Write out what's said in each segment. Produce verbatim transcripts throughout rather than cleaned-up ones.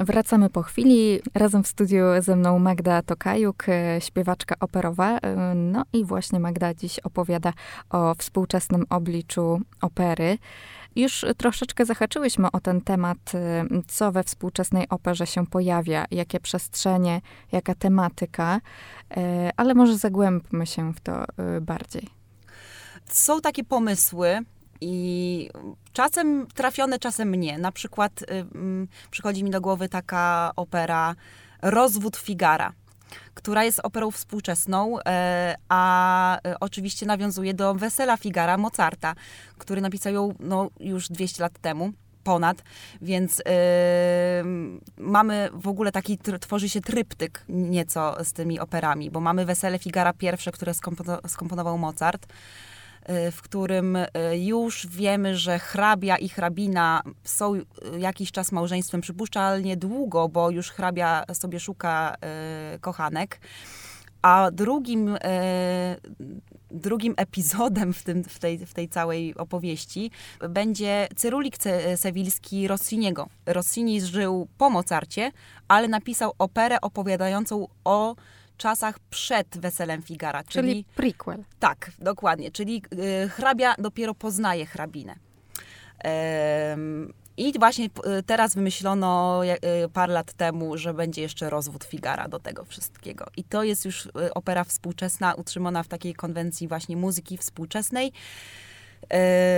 Wracamy po chwili. Razem w studiu ze mną Magda Tokajuk, śpiewaczka operowa. No i właśnie Magda dziś opowiada o współczesnym obliczu opery. Już troszeczkę zahaczyłyśmy o ten temat, co we współczesnej operze się pojawia, jakie przestrzenie, jaka tematyka, ale może zagłębmy się w to bardziej. Są takie pomysły i czasem trafione, czasem nie. Na przykład y, y, przychodzi mi do głowy taka opera Rozwód Figara, która jest operą współczesną, y, a y, oczywiście nawiązuje do Wesela Figara Mozarta, który napisał ją no, już dwieście lat temu. Ponad, więc yy, mamy w ogóle taki, tworzy się tryptyk nieco z tymi operami, bo mamy Wesele Figara pierwsze, które skompono- skomponował Mozart, w którym już wiemy, że hrabia i hrabina są jakiś czas małżeństwem, przypuszczalnie długo, bo już hrabia sobie szuka y, kochanek. A drugim, y, drugim epizodem w, tym, w, tej, w tej całej opowieści będzie Cyrulik Sewilski Rossiniego. Rossini żył po Mozarcie, ale napisał operę opowiadającą o czasach przed Weselem Figara. Czyli, czyli prequel. Tak, dokładnie. Czyli y, hrabia dopiero poznaje hrabinę. Ym, I właśnie teraz wymyślono y, parę lat temu, że będzie jeszcze Rozwód Figara do tego wszystkiego. I to jest już y, opera współczesna, utrzymana w takiej konwencji właśnie muzyki współczesnej. Y,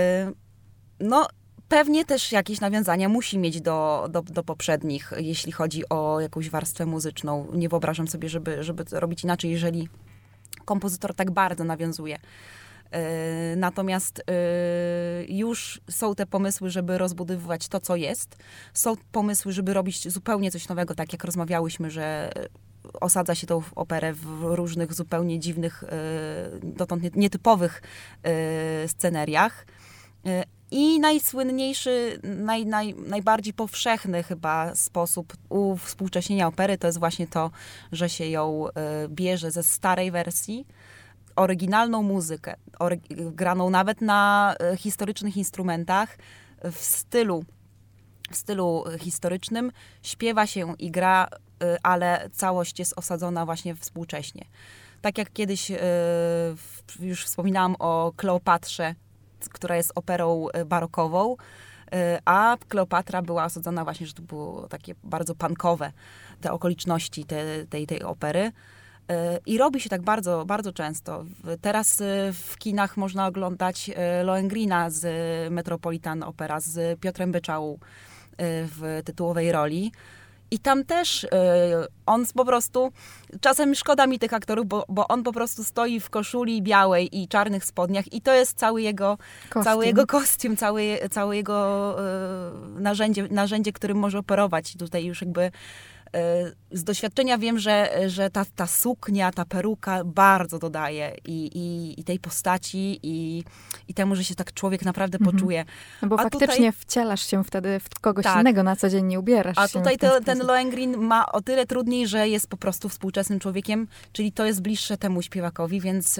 no, pewnie też jakieś nawiązania musi mieć do, do, do poprzednich, jeśli chodzi o jakąś warstwę muzyczną. Nie wyobrażam sobie, żeby, żeby to robić inaczej, jeżeli kompozytor tak bardzo nawiązuje. Yy, natomiast yy, już są te pomysły, żeby rozbudowywać to, co jest. Są pomysły, żeby robić zupełnie coś nowego, tak jak rozmawiałyśmy, że osadza się tą operę w różnych zupełnie dziwnych, yy, dotąd nietypowych yy, sceneriach. Yy, I najsłynniejszy, naj, naj, najbardziej powszechny chyba sposób uwspółcześnienia opery to jest właśnie to, że się ją y, bierze ze starej wersji, oryginalną muzykę, ory, graną nawet na y, historycznych instrumentach, w stylu, w stylu historycznym, śpiewa się i gra, y, ale całość jest osadzona właśnie współcześnie. Tak jak kiedyś y, już wspominałam o Kleopatrze, która jest operą barokową, a Kleopatra była osadzona właśnie, że to było takie bardzo punkowe te okoliczności te, tej, tej opery. I robi się tak bardzo, bardzo często. Teraz w kinach można oglądać Lohengrina z Metropolitan Opera, z Piotrem Beczałą w tytułowej roli. I tam też y, on po prostu, czasem szkoda mi tych aktorów, bo, bo on po prostu stoi w koszuli białej i czarnych spodniach i to jest cały jego kostium, cały jego, kostium, cały, całe jego y, narzędzie, narzędzie, którym może operować. I tutaj już jakby z doświadczenia wiem, że, że ta, ta suknia, ta peruka bardzo dodaje i, i, i tej postaci i, i temu, że się tak człowiek naprawdę mhm. poczuje. No bo a faktycznie tutaj, wcielasz się wtedy w kogoś tak, innego, na co dzień nie ubierasz a się. A tutaj to, ten Lohengrin ma o tyle trudniej, że jest po prostu współczesnym człowiekiem, czyli to jest bliższe temu śpiewakowi, więc... Yy,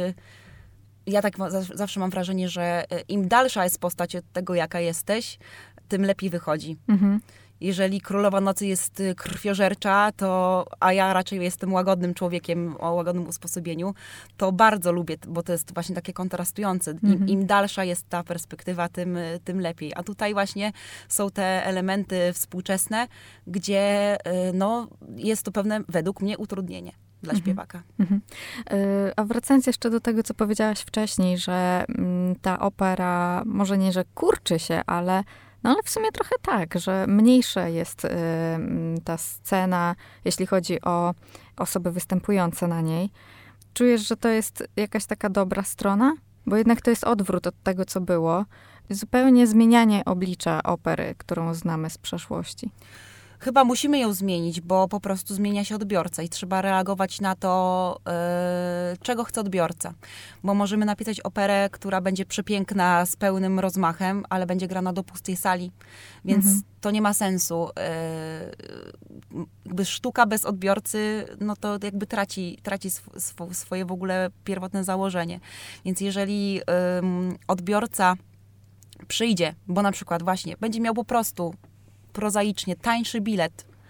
ja tak zawsze mam wrażenie, że im dalsza jest postać od tego, jaka jesteś, tym lepiej wychodzi. Mhm. Jeżeli Królowa Nocy jest krwiożercza, to, a ja raczej jestem łagodnym człowiekiem o łagodnym usposobieniu, to bardzo lubię, bo to jest właśnie takie kontrastujące. Im, mhm. im dalsza jest ta perspektywa, tym, tym lepiej. A tutaj właśnie są te elementy współczesne, gdzie no, jest to pewne, według mnie, utrudnienie dla śpiewaka. Mhm. A wracając jeszcze do tego, co powiedziałaś wcześniej, że ta opera, może nie, że kurczy się, ale no ale w sumie trochę tak, że mniejsza jest y, ta scena, jeśli chodzi o osoby występujące na niej. Czujesz, że to jest jakaś taka dobra strona? Bo jednak to jest odwrót od tego, co było. Zupełnie zmienianie oblicza opery, którą znamy z przeszłości. Chyba musimy ją zmienić, bo po prostu zmienia się odbiorca i trzeba reagować na to, yy, czego chce odbiorca. Bo możemy napisać operę, która będzie przepiękna, z pełnym rozmachem, ale będzie grana do pustej sali, więc mhm. to nie ma sensu. Yy, jakby sztuka bez odbiorcy, no to jakby traci, traci sw- sw- swoje w ogóle pierwotne założenie. Więc jeżeli yy, odbiorca przyjdzie, bo na przykład właśnie będzie miał po prostu prozaicznie tańszy bilet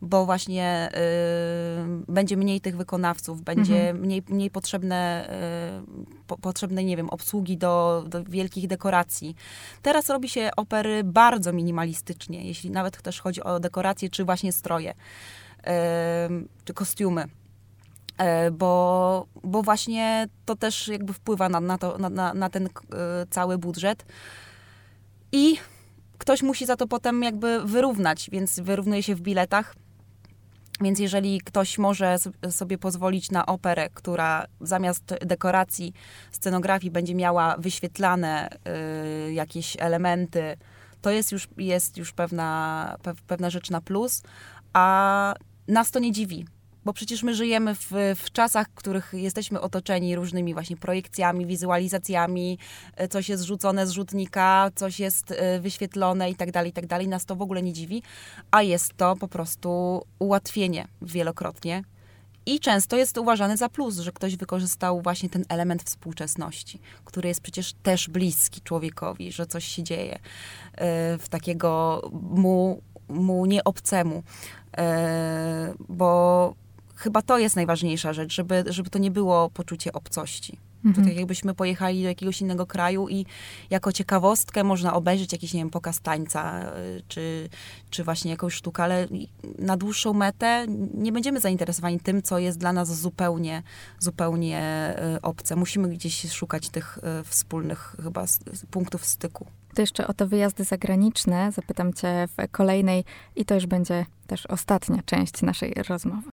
bo właśnie y, będzie mniej tych wykonawców, będzie Mhm. mniej, mniej potrzebne, y, po, potrzebnej, nie wiem, obsługi do, do wielkich dekoracji. Teraz robi się opery bardzo minimalistycznie, jeśli nawet też chodzi o dekoracje, czy właśnie stroje, y, czy kostiumy. Bo, bo właśnie to też jakby wpływa na, na, to, na, na ten y, cały budżet. I ktoś musi za to potem jakby wyrównać, więc wyrównuje się w biletach. Więc jeżeli ktoś może sobie pozwolić na operę, która zamiast dekoracji, scenografii będzie miała wyświetlane y, jakieś elementy, to jest już, jest już pewna, pe, pewna rzecz na plus, a nas to nie dziwi. Bo przecież my żyjemy w, w czasach, w których jesteśmy otoczeni różnymi właśnie projekcjami, wizualizacjami, coś jest zrzucone z rzutnika, coś jest wyświetlone i tak dalej, i tak dalej. Nas to w ogóle nie dziwi, a jest to po prostu ułatwienie wielokrotnie. I często jest uważany za plus, że ktoś wykorzystał właśnie ten element współczesności, który jest przecież też bliski człowiekowi, że coś się dzieje w takiego mu, mu nieobcemu. Bo chyba to jest najważniejsza rzecz, żeby, żeby to nie było poczucie obcości. Mhm. To tak jakbyśmy pojechali do jakiegoś innego kraju i jako ciekawostkę można obejrzeć jakiś, nie wiem, pokaz tańca, czy, czy właśnie jakąś sztukę, ale na dłuższą metę nie będziemy zainteresowani tym, co jest dla nas zupełnie, zupełnie obce. Musimy gdzieś szukać tych wspólnych chyba punktów styku. To jeszcze o te wyjazdy zagraniczne zapytam cię w kolejnej i to już będzie też ostatnia część naszej rozmowy.